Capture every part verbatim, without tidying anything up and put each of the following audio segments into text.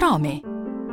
nome.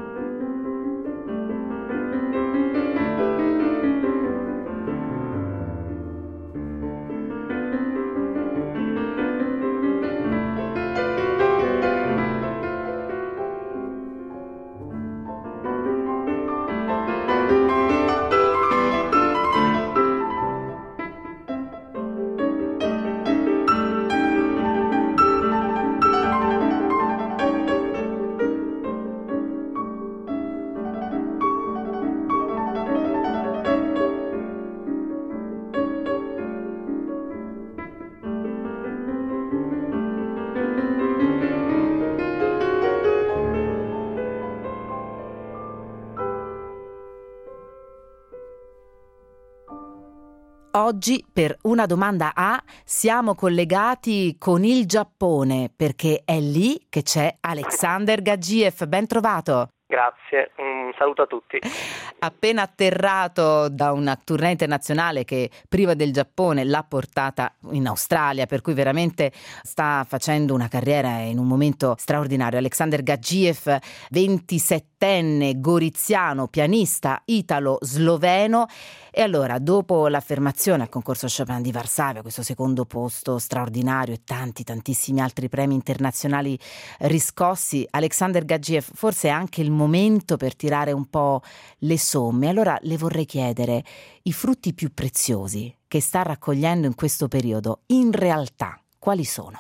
Oggi per Una domanda A siamo collegati con il Giappone perché è lì che c'è Alexander Gadzhiev. Ben trovato. Grazie, un saluto a tutti. Appena atterrato da una tournée internazionale che prima del Giappone l'ha portata in Australia, per cui veramente sta facendo una carriera in un momento straordinario. Alexander Gadzhiev, ventisettenne goriziano, pianista italo-sloveno. E allora, dopo l'affermazione al concorso Chopin di Varsavia, questo secondo posto straordinario e tanti, tantissimi altri premi internazionali riscossi, Alexander Gadzhiev, forse è anche il momento per tirare un po' le somme. Allora le vorrei chiedere, i frutti più preziosi che sta raccogliendo in questo periodo, in realtà, quali sono?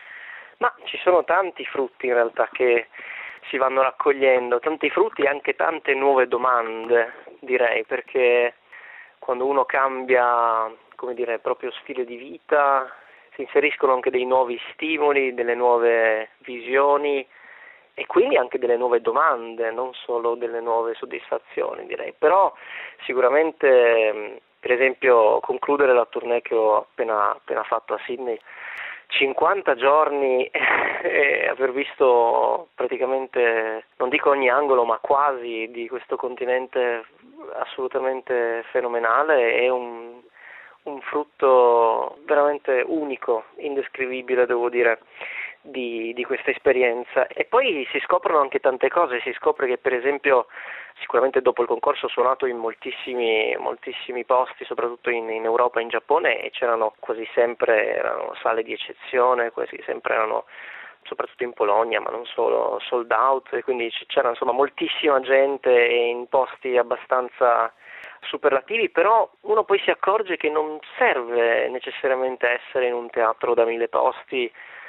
Ma ci sono tanti frutti in realtà che si vanno raccogliendo, tanti frutti e anche tante nuove domande, direi, perché quando uno cambia, come dire, proprio stile di vita, si inseriscono anche dei nuovi stimoli, delle nuove visioni e quindi anche delle nuove domande, non solo delle nuove soddisfazioni, direi. Però sicuramente, per esempio, concludere la tournée che ho appena, appena fatto a Sydney, cinquanta giorni e aver visto praticamente, non dico ogni angolo, ma quasi di questo continente assolutamente fenomenale, è un, un frutto veramente unico, indescrivibile, devo dire, di, di questa esperienza. E poi si scoprono anche tante cose, si scopre che per esempio sicuramente dopo il concorso ho suonato in moltissimi moltissimi posti, soprattutto in, in Europa e in Giappone, e c'erano quasi sempre erano sale di eccezione, quasi sempre erano, soprattutto in Polonia, ma non solo, sold out, e quindi c'era insomma moltissima gente in posti abbastanza superlativi, però uno poi si accorge che non serve necessariamente essere in un teatro da mille posti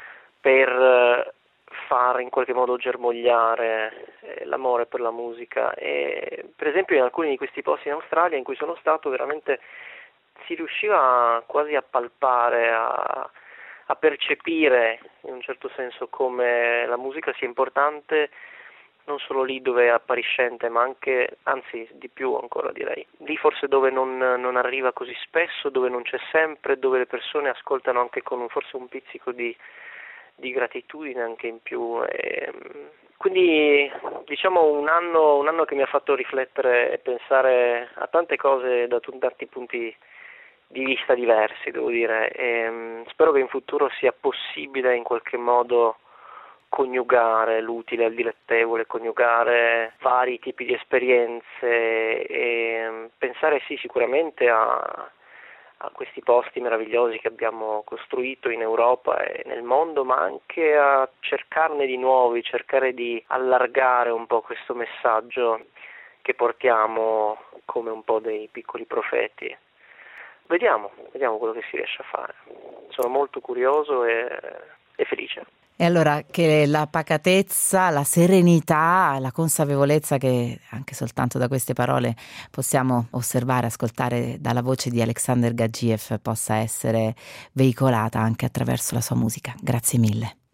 per far in qualche modo germogliare l'amore per la musica. E per esempio in alcuni di questi posti in Australia in cui sono stato, veramente si riusciva quasi a palpare, a, a percepire in un certo senso come la musica sia importante non solo lì dove è appariscente, ma anche, anzi di più ancora direi, lì forse dove non, non arriva così spesso, dove non c'è sempre, dove le persone ascoltano anche con un, forse un pizzico di di gratitudine anche in più. E quindi diciamo un anno un anno che mi ha fatto riflettere e pensare a tante cose da tanti punti di vista diversi, devo dire, e spero che in futuro sia possibile in qualche modo coniugare l'utile al dilettevole, coniugare vari tipi di esperienze e pensare sì sicuramente a a questi posti meravigliosi che abbiamo costruito in Europa e nel mondo, ma anche a cercarne di nuovi, cercare di allargare un po' questo messaggio che portiamo come un po' dei piccoli profeti. Vediamo, vediamo quello che si riesce a fare. Sono molto curioso e, e felice. E allora che la pacatezza, la serenità, la consapevolezza che anche soltanto da queste parole possiamo osservare, ascoltare dalla voce di Alexander Gadzhiev possa essere veicolata anche attraverso la sua musica. Grazie mille.